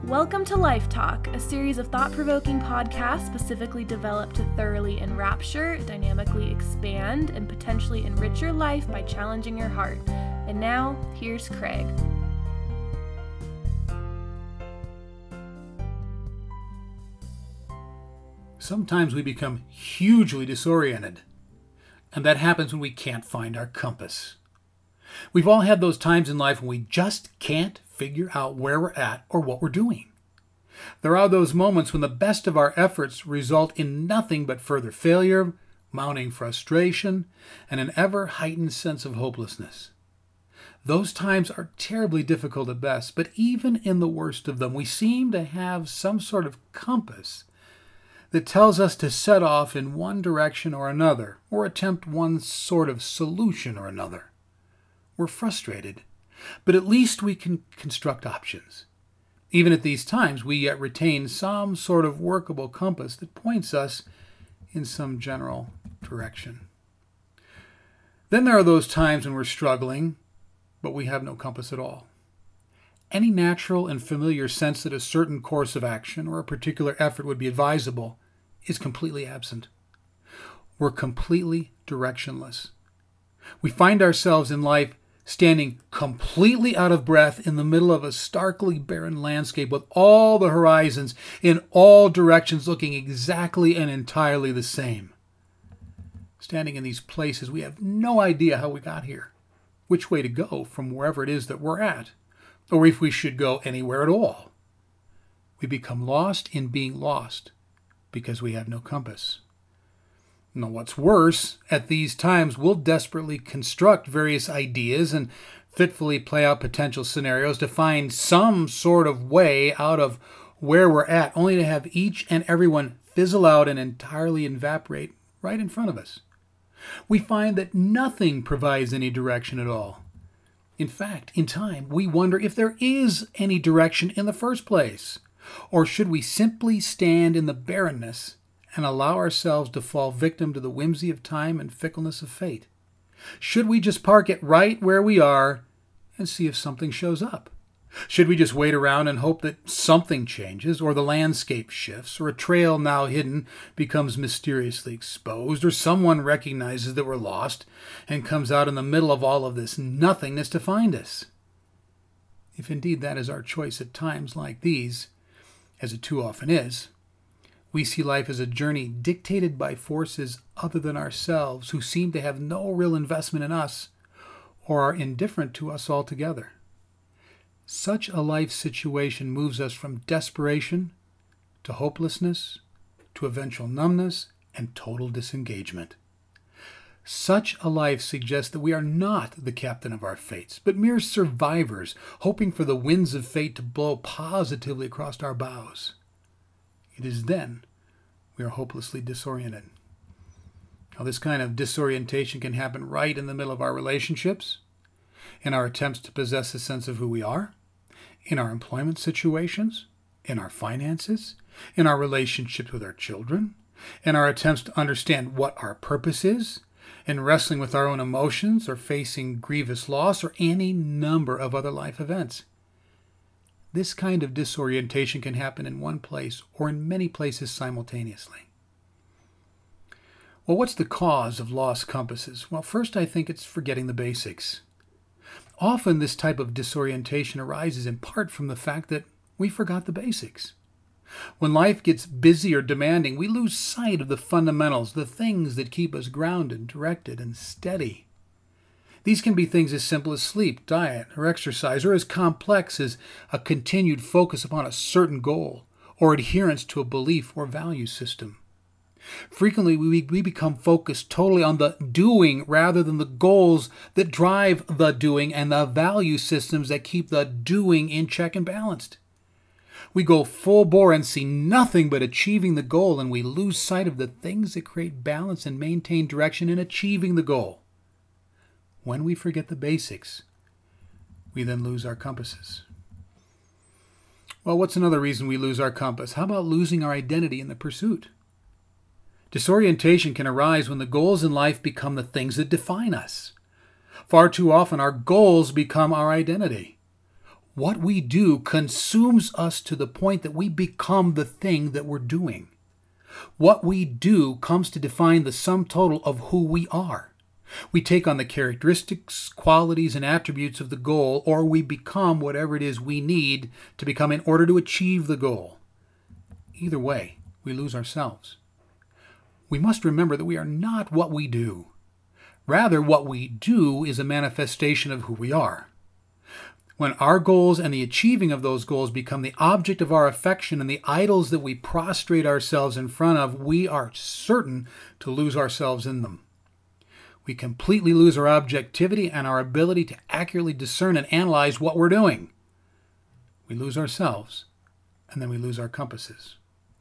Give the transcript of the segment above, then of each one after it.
Welcome to Life Talk, a series of thought-provoking podcasts specifically developed to thoroughly enrapture, dynamically expand, and potentially enrich your life by challenging your heart. And now, here's Craig. Sometimes we become hugely disoriented, and that happens when we can't find our compass. We've all had those times in life when we just can't figure out where we're at or what we're doing. There are those moments when the best of our efforts result in nothing but further failure, mounting frustration, and an ever-heightened sense of hopelessness. Those times are terribly difficult at best, but even in the worst of them, we seem to have some sort of compass that tells us to set off in one direction or another, or attempt one sort of solution or another. We're frustrated, but at least we can construct options. Even at these times, we yet retain some sort of workable compass that points us in some general direction. Then there are those times when we're struggling, but we have no compass at all. Any natural and familiar sense that a certain course of action or a particular effort would be advisable is completely absent. We're completely directionless. We find ourselves in life standing completely out of breath in the middle of a starkly barren landscape with all the horizons in all directions looking exactly and entirely the same. Standing in these places, we have no idea how we got here, which way to go from wherever it is that we're at, or if we should go anywhere at all. We become lost in being lost because we have no compass. Now, what's worse, at these times we'll desperately construct various ideas and fitfully play out potential scenarios to find some sort of way out of where we're at, only to have each and every one fizzle out and entirely evaporate right in front of us. We find that nothing provides any direction at all. In fact, in time, we wonder if there is any direction in the first place, or should we simply stand in the barrenness and allow ourselves to fall victim to the whimsy of time and fickleness of fate? Should we just park it right where we are and see if something shows up? Should we just wait around and hope that something changes, or the landscape shifts, or a trail now hidden becomes mysteriously exposed, or someone recognizes that we're lost and comes out in the middle of all of this nothingness to find us? If indeed that is our choice at times like these, as it too often is, we see life as a journey dictated by forces other than ourselves, who seem to have no real investment in us or are indifferent to us altogether. Such a life situation moves us from desperation to hopelessness to eventual numbness and total disengagement. Such a life suggests that we are not the captain of our fates, but mere survivors, hoping for the winds of fate to blow positively across our bows. It is then we are hopelessly disoriented. Now, this kind of disorientation can happen right in the middle of our relationships, in our attempts to possess a sense of who we are, in our employment situations, in our finances, in our relationships with our children, in our attempts to understand what our purpose is, in wrestling with our own emotions or facing grievous loss, or any number of other life events. This kind of disorientation can happen in one place or in many places simultaneously. Well, what's the cause of lost compasses? Well, first, I think it's forgetting the basics. Often this type of disorientation arises in part from the fact that we forgot the basics. When life gets busy or demanding, we lose sight of the fundamentals, the things that keep us grounded, directed, and steady. These can be things as simple as sleep, diet, or exercise, or as complex as a continued focus upon a certain goal or adherence to a belief or value system. Frequently, we become focused totally on the doing rather than the goals that drive the doing and the value systems that keep the doing in check and balanced. We go full bore and see nothing but achieving the goal, and we lose sight of the things that create balance and maintain direction in achieving the goal. When we forget the basics, we then lose our compasses. Well, what's another reason we lose our compass? How about losing our identity in the pursuit? Disorientation can arise when the goals in life become the things that define us. Far too often, our goals become our identity. What we do consumes us to the point that we become the thing that we're doing. What we do comes to define the sum total of who we are. We take on the characteristics, qualities, and attributes of the goal, or we become whatever it is we need to become in order to achieve the goal. Either way, we lose ourselves. We must remember that we are not what we do. Rather, what we do is a manifestation of who we are. When our goals and the achieving of those goals become the object of our affection and the idols that we prostrate ourselves in front of, we are certain to lose ourselves in them. We completely lose our objectivity and our ability to accurately discern and analyze what we're doing. We lose ourselves, and then we lose our compasses.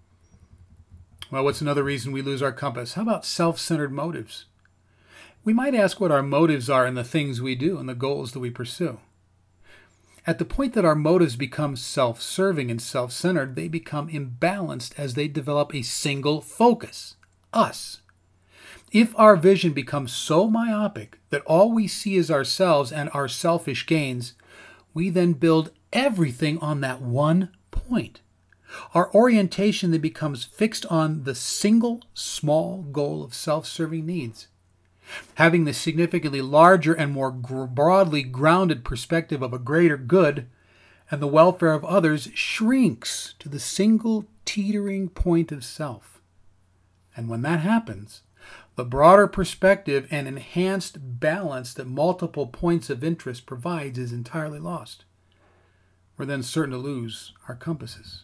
Well, what's another reason we lose our compass? How about self-centered motives? We might ask what our motives are in the things we do and the goals that we pursue. At the point that our motives become self-serving and self-centered, they become imbalanced as they develop a single focus, us. If our vision becomes so myopic that all we see is ourselves and our selfish gains, we then build everything on that one point. Our orientation then becomes fixed on the single small goal of self-serving needs. Having the significantly larger and more broadly grounded perspective of a greater good and the welfare of others shrinks to the single teetering point of self. And when that happens, the broader perspective and enhanced balance that multiple points of interest provides is entirely lost. We're then certain to lose our compasses.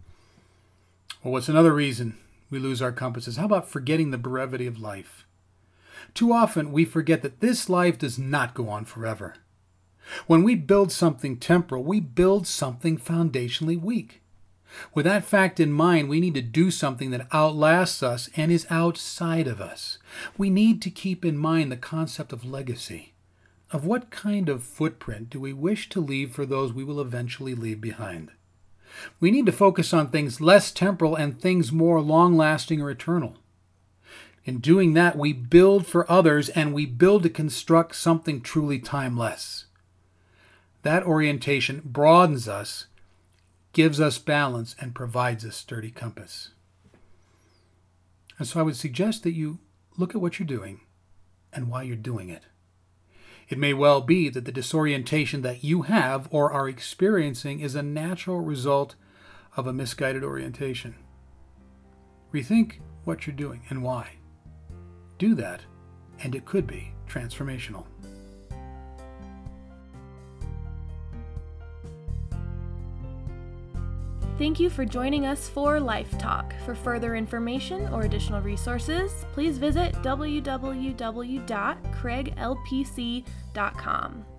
Well, what's another reason we lose our compasses? How about forgetting the brevity of life? Too often we forget that this life does not go on forever. When we build something temporal, we build something foundationally weak. With that fact in mind, we need to do something that outlasts us and is outside of us. We need to keep in mind the concept of legacy. Of what kind of footprint do we wish to leave for those we will eventually leave behind? We need to focus on things less temporal and things more long-lasting or eternal. In doing that, we build for others and we build to construct something truly timeless. That orientation broadens us, gives us balance, and provides a sturdy compass. And so I would suggest that you look at what you're doing and why you're doing it. It may well be that the disorientation that you have or are experiencing is a natural result of a misguided orientation. Rethink what you're doing and why. Do that, and it could be transformational. Thank you for joining us for Life Talk. For further information or additional resources, please visit www.craiglpc.com.